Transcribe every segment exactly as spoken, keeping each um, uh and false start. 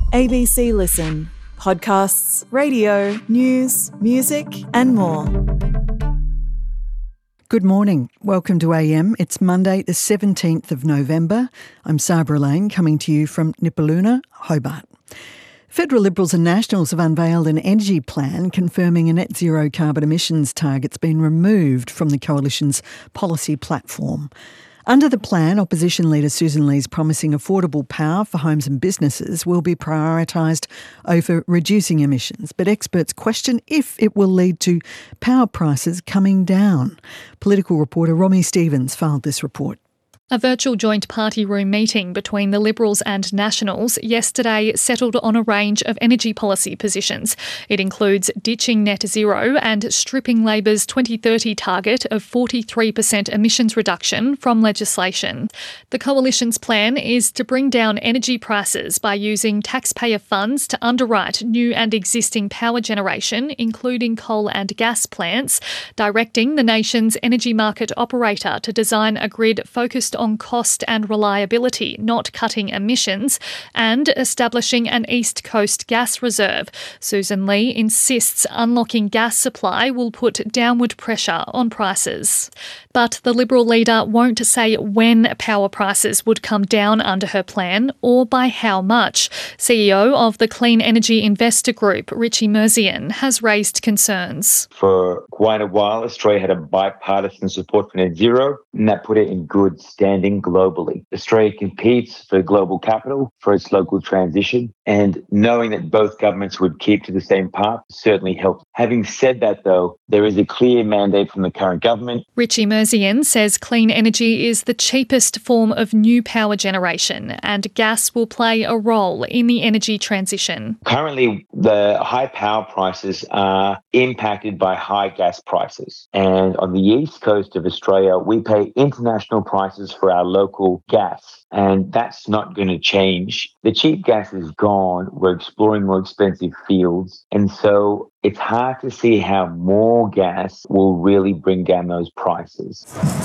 A B C Listen. Podcasts, radio, news, music and more. Good morning. Welcome to A M. It's Monday the seventeenth of November. I'm Sabra Lane coming to you from Nipaluna, Hobart. Federal Liberals and Nationals have unveiled an energy plan confirming a net zero carbon emissions target's been removed from the Coalition's policy platform. Under the plan, opposition leader Susan Lee's promising affordable power for homes and businesses will be prioritised over reducing emissions, but experts question if it will lead to power prices coming down. Political reporter Romy Stevens filed this report. A virtual joint party room meeting between the Liberals and Nationals yesterday settled on a range of energy policy positions. It includes ditching net zero and stripping Labor's twenty thirty target of forty-three percent emissions reduction from legislation. The Coalition's plan is to bring down energy prices by using taxpayer funds to underwrite new and existing power generation, including coal and gas plants, directing the nation's energy market operator to design a grid focused on cost and reliability, not cutting emissions, and establishing an East Coast gas reserve. Susan Lee insists unlocking gas supply will put downward pressure on prices. But the Liberal leader won't say when power prices would come down under her plan or by how much. C E O of the Clean Energy Investor Group, Richie Merzian, has raised concerns. For quite a while, Australia had a bipartisan support for net zero, and that put it in good standing globally. Australia competes for global capital for its local transition, and knowing that both governments would keep to the same path certainly helped. Having said that, though, there is a clear mandate from the current government. Richie Merzian says clean energy is the cheapest form of new power generation, and gas will play a role in the energy transition. Currently, the high power prices are impacted by high gas prices. And on the east coast of Australia, we pay international prices for our local gas. And that's not going to change. The cheap gas is gone. We're exploring more expensive fields. And so it's hard to see how more gas will really bring down those prices.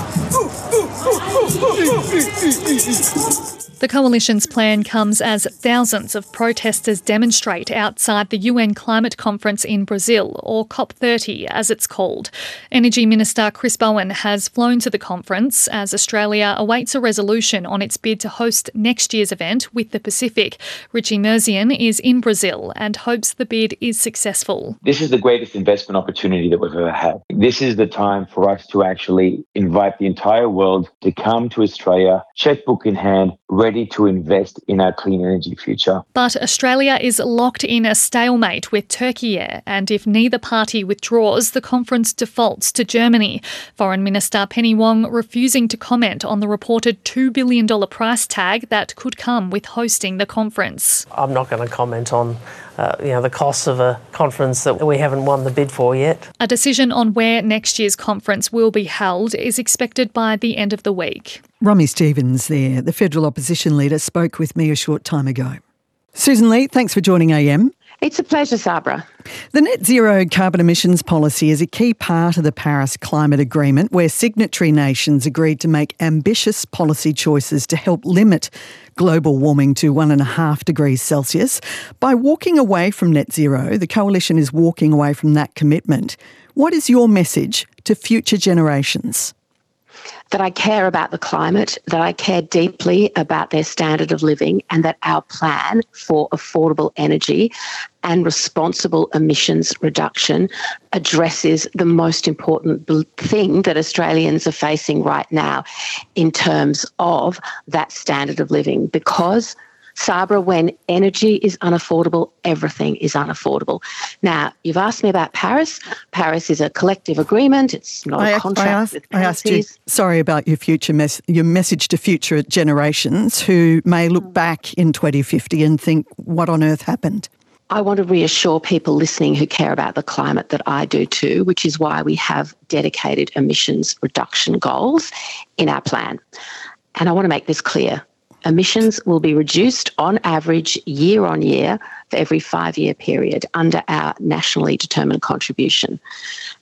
The Coalition's plan comes as thousands of protesters demonstrate outside the U N climate conference in Brazil, or COP thirty as it's called. Energy Minister Chris Bowen has flown to the conference as Australia awaits a resolution on its bid to host next year's event with the Pacific. Richie Merzian is in Brazil and hopes the bid is successful. This is the greatest investment opportunity that we've ever had. This is the time for us to actually invite the entire world to come to Australia, checkbook in hand, ready to invest in our clean energy future. But Australia is locked in a stalemate with Turkey, and if neither party withdraws, the conference defaults to Germany. Foreign Minister Penny Wong refusing to comment on the reported two billion dollars price tag that could come with hosting the conference. I'm not going to comment on Uh, you know, the costs of a conference that we haven't won the bid for yet. A decision on where next year's conference will be held is expected by the end of the week. Romy Stevens there. The federal opposition leader spoke with me a short time ago. Susan Lee, thanks for joining A M. It's a pleasure, Sabra. The net zero carbon emissions policy is a key part of the Paris Climate Agreement, where signatory nations agreed to make ambitious policy choices to help limit global warming to one and a half degrees Celsius. By walking away from net zero, the coalition is walking away from that commitment. What is your message to future generations? That I care about the climate, that I care deeply about their standard of living, and that our plan for affordable energy and responsible emissions reduction addresses the most important thing that Australians are facing right now in terms of that standard of living. Because Sabra, when energy is unaffordable, everything is unaffordable. Now, you've asked me about Paris. Paris is a collective agreement. It's not I, a contract I asked, with I asked you, countries. sorry about your future mes- your message to future generations who may look back in twenty fifty and think, what on earth happened? I want to reassure people listening who care about the climate that I do too, which is why we have dedicated emissions reduction goals in our plan. And I want to make this clear. Emissions will be reduced on average year on year for every five-year period under our nationally determined contribution.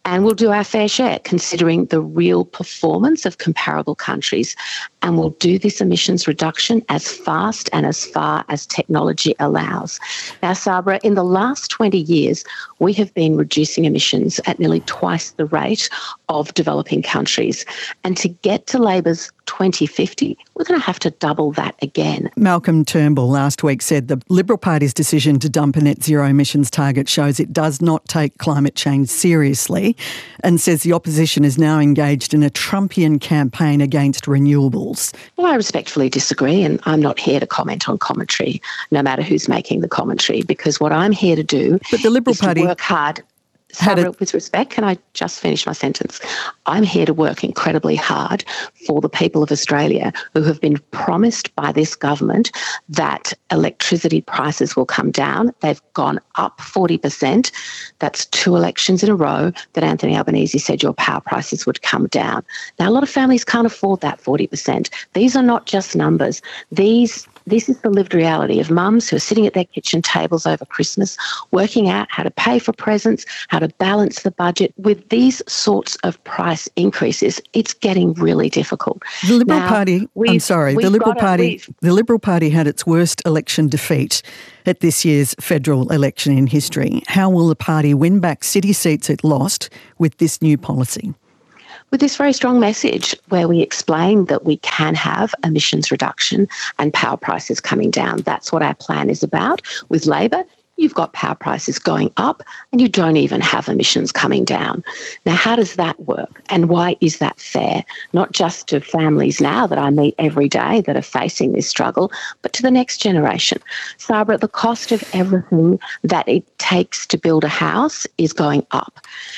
And we'll do our fair share, considering the real performance of comparable countries. And we'll do this emissions reduction as fast and as far as technology allows. Now, Sabra, in the last twenty years, we have been reducing emissions at nearly twice the rate of developing countries. And to get to Labor's twenty fifty, we're going to have to double that again. Malcolm Turnbull last week said the Liberal Party's decision to dump a net zero emissions target shows it does not take climate change seriously, and says the opposition is now engaged in a Trumpian campaign against renewables. Well, I respectfully disagree, and I'm not here to comment on commentary, no matter who's making the commentary, because what I'm here to do but the Liberal is Party to work hard. Sarah, with respect, can I just finish my sentence? I'm here to work incredibly hard for the people of Australia who have been promised by this government that electricity prices will come down. They've gone up forty percent. That's two elections in a row that Anthony Albanese said your power prices would come down. Now, a lot of families can't afford that forty percent. These are not just numbers. These This is the lived reality of mums who are sitting at their kitchen tables over Christmas, working out how to pay for presents, how to balance the budget. With these sorts of price increases, it's getting really difficult. The Liberal now, Party, I'm sorry, the Liberal Party, the Liberal Party had its worst election defeat at this year's federal election in history. How will the party win back city seats it lost with this new policy? With this very strong message where we explain that we can have emissions reduction and power prices coming down. That's what our plan is about. With Labor, you've got power prices going up and you don't even have emissions coming down. Now, how does that work? And why is that fair? Not just to families now that I meet every day that are facing this struggle, but to the next generation. Sabra, the cost of everything that it takes to build a house is going up.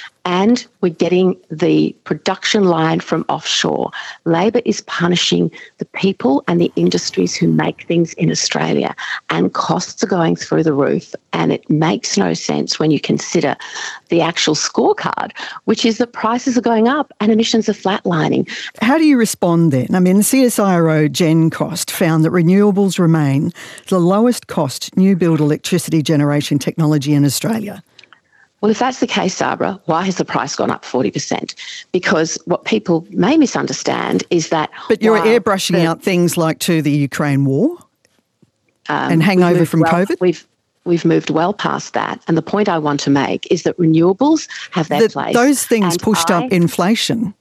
And we're getting the production line from offshore. Labor is punishing the people and the industries who make things in Australia, and costs are going through the roof. And it makes no sense when you consider the actual scorecard, which is that prices are going up and emissions are flatlining. How do you respond then? I mean, the C S I R O GenCost found that renewables remain the lowest cost new build electricity generation technology in Australia. Well, if that's the case, Sabra, why has the price gone up forty percent? Because what people may misunderstand is that... But you're airbrushing the, out things like to the Ukraine war um, and hangover from well, COVID? We've We've moved well past that. And the point I want to make is that renewables have their the, place. Those things pushed I, up inflation.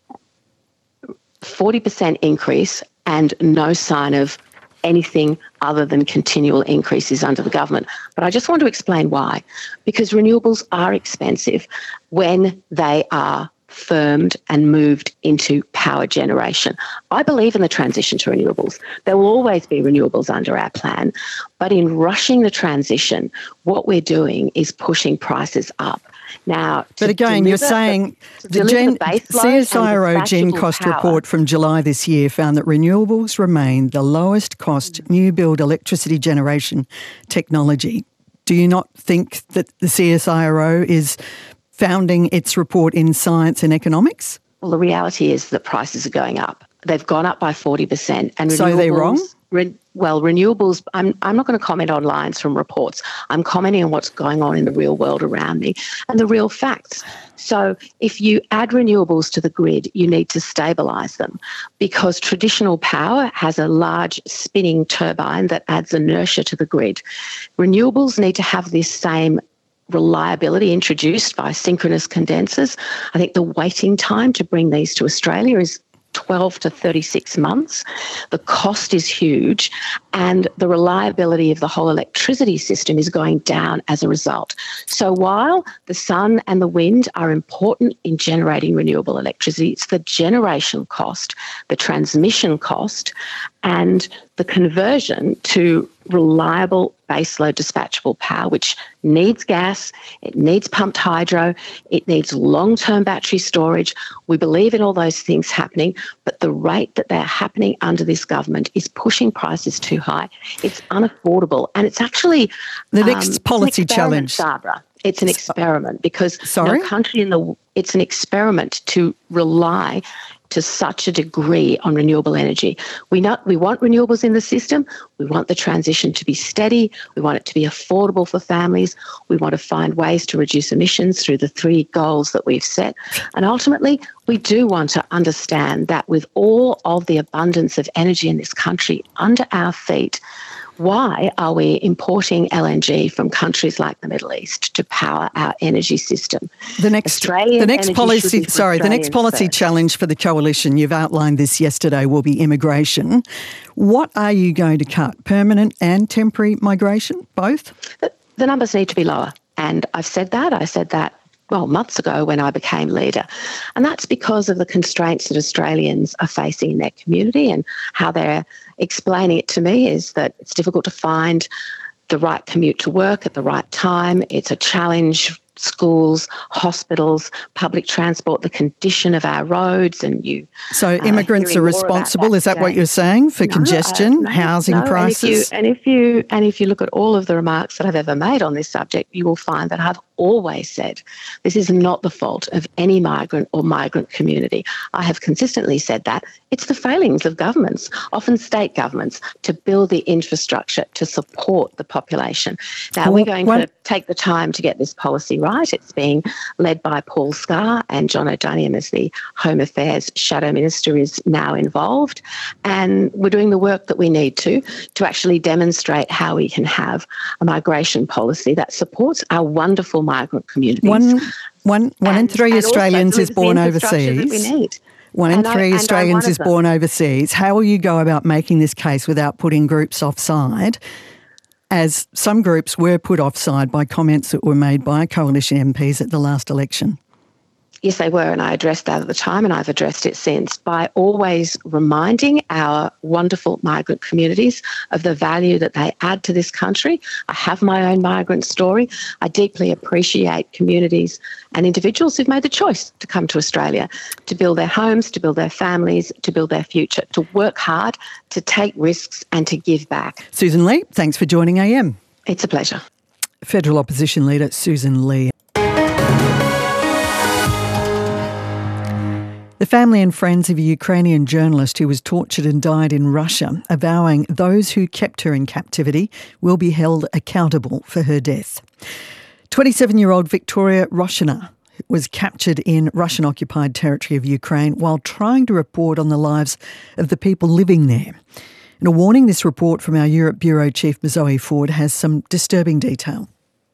forty percent increase and no sign of anything other than continual increases under the government. But I just want to explain why. Because renewables are expensive when they are firmed and moved into power generation. I believe in the transition to renewables. There will always be renewables under our plan. But in rushing the transition, what we're doing is pushing prices up. Now, but again, you're saying the, the, Gen, the C S I R O GenCost power. report from July this year found that renewables remain the lowest cost new build electricity generation technology. Do you not think that the C S I R O is founding its report in science and economics? Well, the reality is that prices are going up. They've gone up by forty percent. And so they're wrong? Re- well, renewables, I'm, I'm not going to comment on lines from reports. I'm commenting on what's going on in the real world around me and the real facts. So if you add renewables to the grid, you need to stabilise them, because traditional power has a large spinning turbine that adds inertia to the grid. Renewables need to have this same reliability introduced by synchronous condensers. I think the waiting time to bring these to Australia is twelve to thirty-six months. The cost is huge, and the reliability of the whole electricity system is going down as a result. So while the sun and the wind are important in generating renewable electricity, it's the generation cost, the transmission cost, and the conversion to reliable baseload dispatchable power, which needs gas, it needs pumped hydro, it needs long-term battery storage. We believe in all those things happening, but the rate that they're happening under this government is pushing prices too high. It's unaffordable, and it's actually the next um, policy challenge. Sabra. It's an experiment because Sorry? no country in the it's an experiment to rely to such a degree on renewable energy. We not we want renewables in the system. We want the transition to be steady. We want it to be affordable for families. We want to find ways to reduce emissions through the three goals that we've set. And ultimately, we do want to understand that with all of the abundance of energy in this country under our feet, why are we importing L N G from countries like the Middle East to power our energy system? The next, Australian the next energy policy, should be for sorry, the next Australians policy first. challenge for the coalition, you've outlined this yesterday, will be immigration. What are you going to cut? Permanent and temporary migration, both? The, the numbers need to be lower. And I've said that. I said that, well, months ago when I became leader. And that's because of the constraints that Australians are facing in their community, and how they're explaining it to me is that it's difficult to find the right commute to work at the right time. It's a challenge. Schools, hospitals, public transport, the condition of our roads, and you. So uh, immigrants are hearing more about responsible, that is that what today. you're saying, for No, congestion, uh, no, housing no. prices? And if, you, and if you and if you look at all of the remarks that I've ever made on this subject, you will find that I've always said this is not the fault of any migrant or migrant community. I have consistently said that it's the failings of governments, often state governments, to build the infrastructure to support the population. Now, Well, we're going one- to take the time to get this policy right. It's being led by Paul Scar, and John O'Doniam, as the Home Affairs Shadow Minister, is now involved. And we're doing the work that we need to, to actually demonstrate how we can have a migration policy that supports our wonderful migrant communities. One, one, one in and- three and also Australians is delivers the born infrastructure that overseas. we need. One in And I- three and I'm Australians one is of them. born overseas. How will you go about making this case without putting groups offside, as some groups were put offside by comments that were made by coalition M Ps at the last election? Yes, they were, and I addressed that at the time, and I've addressed it since, by always reminding our wonderful migrant communities of the value that they add to this country. I have my own migrant story. I deeply appreciate communities and individuals who've made the choice to come to Australia, to build their homes, to build their families, to build their future, to work hard, to take risks and to give back. Susan Lee, thanks for joining A M. It's a pleasure. Federal Opposition Leader Susan Lee. The family and friends of a Ukrainian journalist who was tortured and died in Russia are vowing those who kept her in captivity will be held accountable for her death. twenty-seven-year-old Victoria Roshina was captured in Russian-occupied territory of Ukraine while trying to report on the lives of the people living there. In a warning, this report from our Europe Bureau Chief Zoe Ford has some disturbing detail.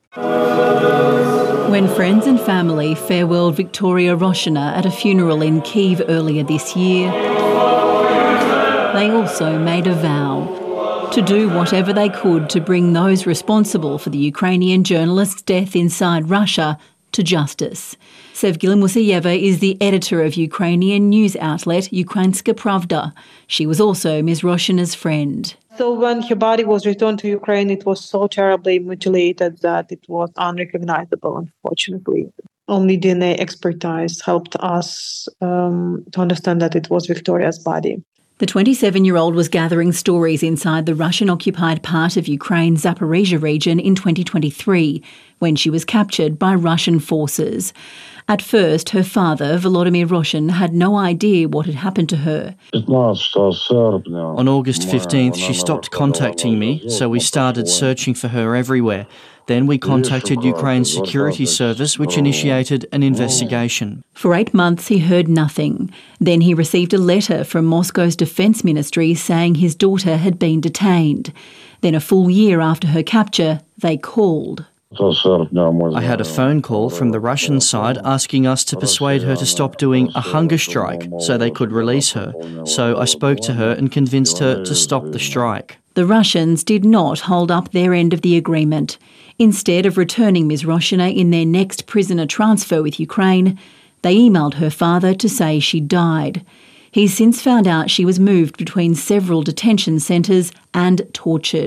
When friends and family farewelled Victoria Roshina at a funeral in Kyiv earlier this year, they also made a vow to do whatever they could to bring those responsible for the Ukrainian journalist's death inside Russia to justice. Sevgila Musayeva is the editor of Ukrainian news outlet Ukrainska Pravda. She was also Miz Roshina's friend. So when her body was returned to Ukraine, it was so terribly mutilated that it was unrecognizable, unfortunately. Only D N A expertise helped us um, to understand that it was Victoria's body. The twenty-seven-year-old was gathering stories inside the Russian-occupied part of Ukraine's Zaporizhzhia region in twenty twenty-three, when she was captured by Russian forces. At first, her father, Volodymyr Roshin, had no idea what had happened to her. On August fifteenth, she stopped contacting me, so we started searching for her everywhere. Then we contacted Ukraine's security service, which initiated an investigation. For eight months, he heard nothing. Then he received a letter from Moscow's defence ministry saying his daughter had been detained. Then a full year after her capture, they called. I had a phone call from the Russian side asking us to persuade her to stop doing a hunger strike so they could release her. So I spoke to her and convinced her to stop the strike. The Russians did not hold up their end of the agreement. Instead of returning Miz Roshina in their next prisoner transfer with Ukraine, they emailed her father to say she died. He's since found out she was moved between several detention centres and tortured.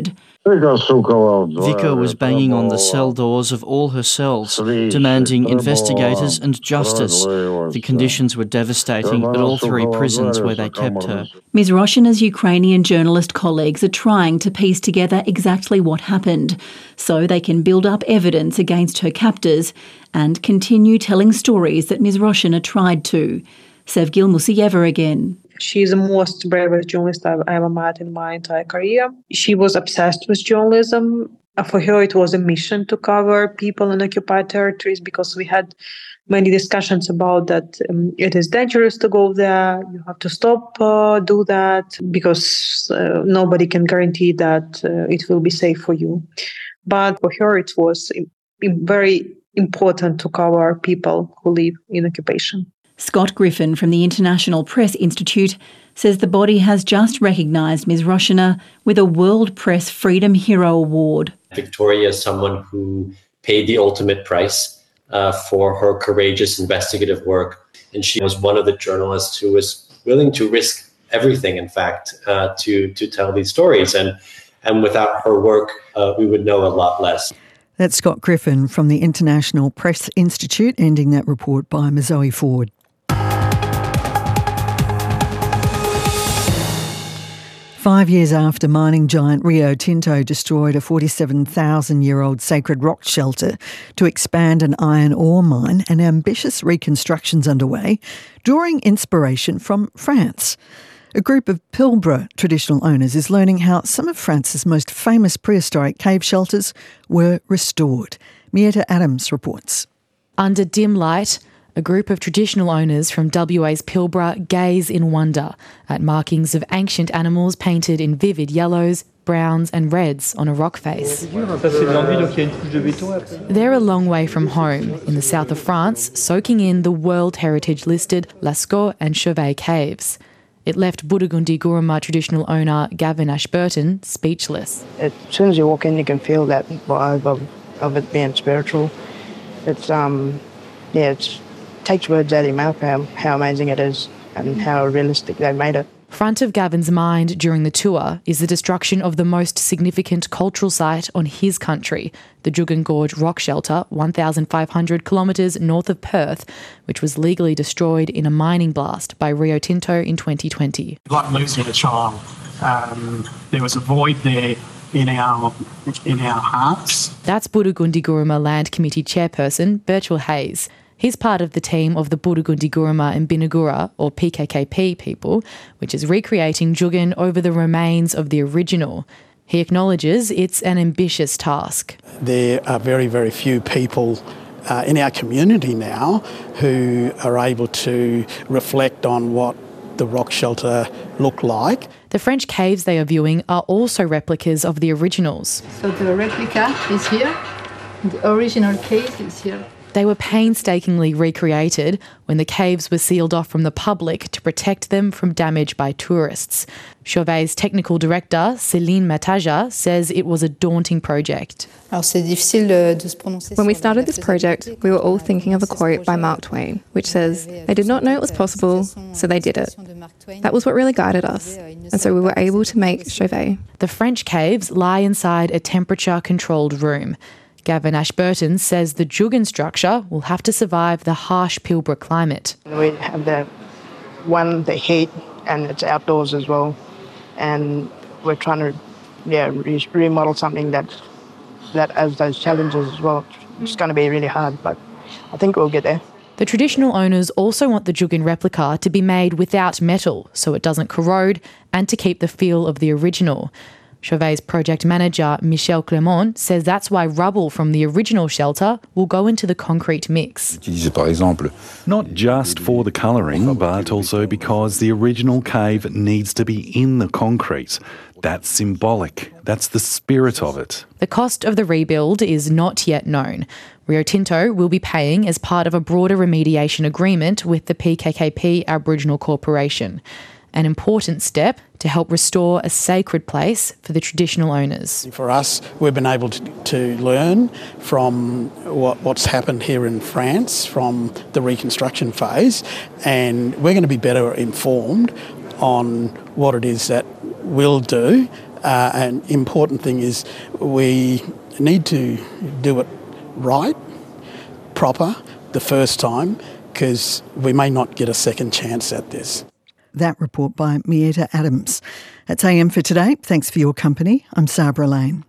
Vika was banging on the cell doors of all her cells, demanding investigators and justice. The conditions were devastating at all three prisons where they kept her. Miz Roshina's Ukrainian journalist colleagues are trying to piece together exactly what happened so they can build up evidence against her captors and continue telling stories that Miz Roshina tried to. Sevgil Musiyeva again. She's the most bravest journalist I've ever met in my entire career. She was obsessed with journalism. For her, it was a mission to cover people in occupied territories because we had many discussions about that. Um, it is dangerous to go there. You have to stop, uh, do that because uh, nobody can guarantee that uh, it will be safe for you. But for her, it was very important to cover people who live in occupation. Scott Griffin from the International Press Institute says the body has just recognised Miz Roshina with a World Press Freedom Hero Award. Victoria is someone who paid the ultimate price uh, for her courageous investigative work. And she was one of the journalists who was willing to risk everything, in fact, uh, to, to tell these stories. And, and without her work, uh, we would know a lot less. That's Scott Griffin from the International Press Institute, ending that report by Zoe Ford. Five years after mining giant Rio Tinto destroyed a forty-seven thousand year old sacred rock shelter to expand an iron ore mine, an ambitious reconstruction's underway, drawing inspiration from France. A group of Pilbara traditional owners is learning how some of France's most famous prehistoric cave shelters were restored. Mieta Adams reports. Under dim light, a group of traditional owners from W A's Pilbara gaze in wonder at markings of ancient animals painted in vivid yellows, browns and reds on a rock face. They're a long way from home, in the south of France, soaking in the World Heritage listed Lascaux and Chauvet caves. It left Buddagundi Guruma traditional owner Gavin Ashburton speechless. As soon as you walk in, you can feel that vibe of, of it being spiritual. It's, um, yeah, it's... takes words out of your mouth how, how amazing it is and how realistic they made it. Front of Gavin's mind during the tour is the destruction of the most significant cultural site on his country, the Juukan Gorge Rock Shelter, one thousand five hundred kilometres north of Perth, which was legally destroyed in a mining blast by Rio Tinto in twenty twenty. Like losing a child, um, there was a void there in our in our hearts. That's Buddagundi Guruma Land Committee chairperson Birchall Hayes. He's part of the team of the Buddagundi Guruma and Binigura, or P K K P people, which is recreating Juukan over the remains of the original. He acknowledges it's an ambitious task. There are very, very few people uh, in our community now who are able to reflect on what the rock shelter looked like. The French caves they are viewing are also replicas of the originals. So the replica is here, the original cave is here. They were painstakingly recreated when the caves were sealed off from the public to protect them from damage by tourists. Chauvet's technical director, Céline Mataja, says it was a daunting project. When we started this project, we were all thinking of a quote by Mark Twain, which says, "They did not know it was possible, so they did it." That was what really guided us, and so we were able to make Chauvet. The French caves lie inside a temperature-controlled room. Gavin Ashburton says the Juukan structure will have to survive the harsh Pilbara climate. We have the one, the heat, and it's outdoors as well. And we're trying to yeah, re- remodel something that, that has those challenges as well. It's going to be really hard, but I think we'll get there. The traditional owners also want the Juukan replica to be made without metal so it doesn't corrode and to keep the feel of the original. Chauvet's project manager, Michel Clement, says that's why rubble from the original shelter will go into the concrete mix. Not just for the colouring, but also because the original cave needs to be in the concrete. That's symbolic. That's the spirit of it. The cost of the rebuild is not yet known. Rio Tinto will be paying as part of a broader remediation agreement with the P K K P Aboriginal Corporation. An important step to help restore a sacred place for the traditional owners. For us, we've been able to, to learn from what, what's happened here in France from the reconstruction phase, and we're going to be better informed on what it is that we'll do Uh, and important thing is we need to do it right, proper, the first time, because we may not get a second chance at this. That report by Mieta Adams. That's A M for today. Thanks for your company. I'm Sabra Lane.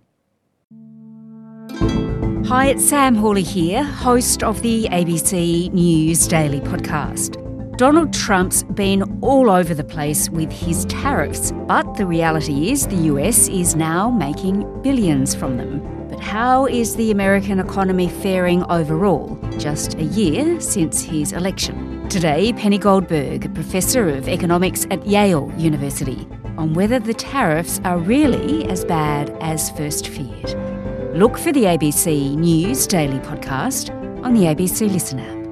Hi, it's Sam Hawley here, host of the A B C News Daily podcast. Donald Trump's been all over the place with his tariffs, but the reality is the U S is now making billions from them. But how is the American economy faring overall, just a year since his election? Today, Penny Goldberg, a professor of economics at Yale University, on whether the tariffs are really as bad as first feared. Look for the A B C News Daily podcast on the A B C Listen app.